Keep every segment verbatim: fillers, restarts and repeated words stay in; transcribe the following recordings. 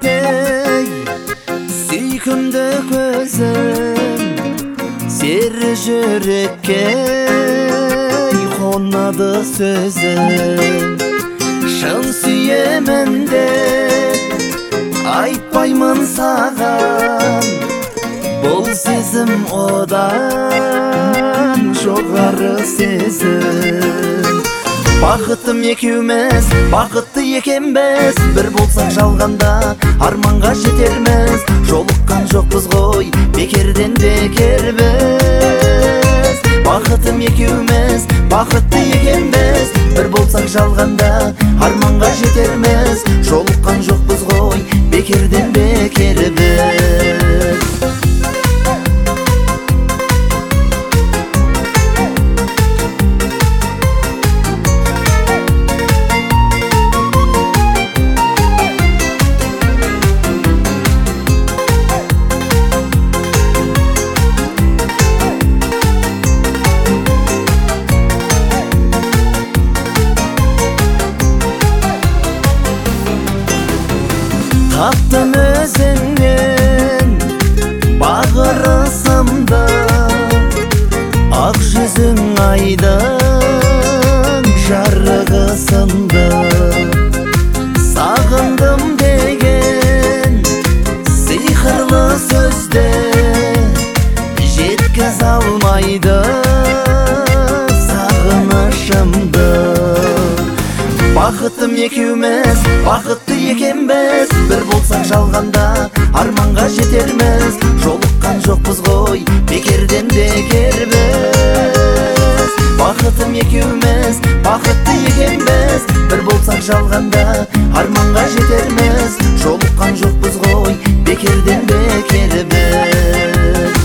ey süykümdü gözüm seri yürekке konmadı sözüm şın süyemen de aytpаймын саған бұл сезім одан жоғары сезім бақытым екеуміз бақытты екенбіз бір болсақ жалғанда арманға жетерміз жолыққан жоқпыз ғой бекерден бекербіз бақытым екеуміз бақытты екенбіз бір болсақ жалғанда арманға жетерміз жолыққан жоқпыз ғой бекерден бекербіз Таптым өзіңнен бағырысымды ақ жүзің айдың жарығысынды сағындым деген сиқырлы сөзді жеткіз алмайды сағынышымды бақытым екеуміз бақытты екенбіз бір болсақ жалғанда арманға жетерміз жолыққан жоқпыз ғой бекерден бекербіз бақытым екеуміз бақытты екенбіз бір болсақ жалғанда арманға жетерміз жолыққан жоқпыз ғой бекерден бекербіз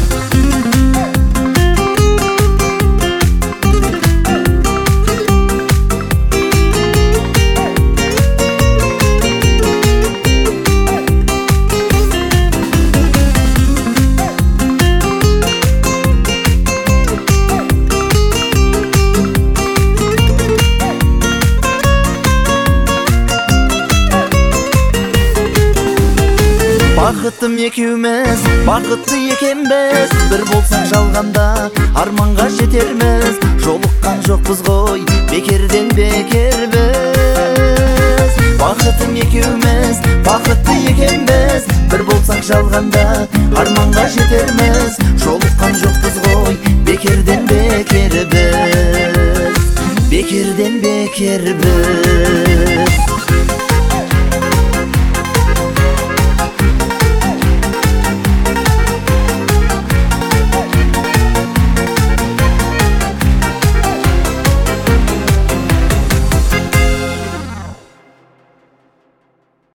бақытым екеуміз бақытты екенбіз бір болсақ жалғанда арманға жетерміз жолыққан жоқпыз ғой бекерден бекербіз бақытым екеуміз бақытты екенбіз бір болсақ жалғанда арманға жетерміз жолыққан жоқпыз ғой бекерден бекербіз бекерден бекербіз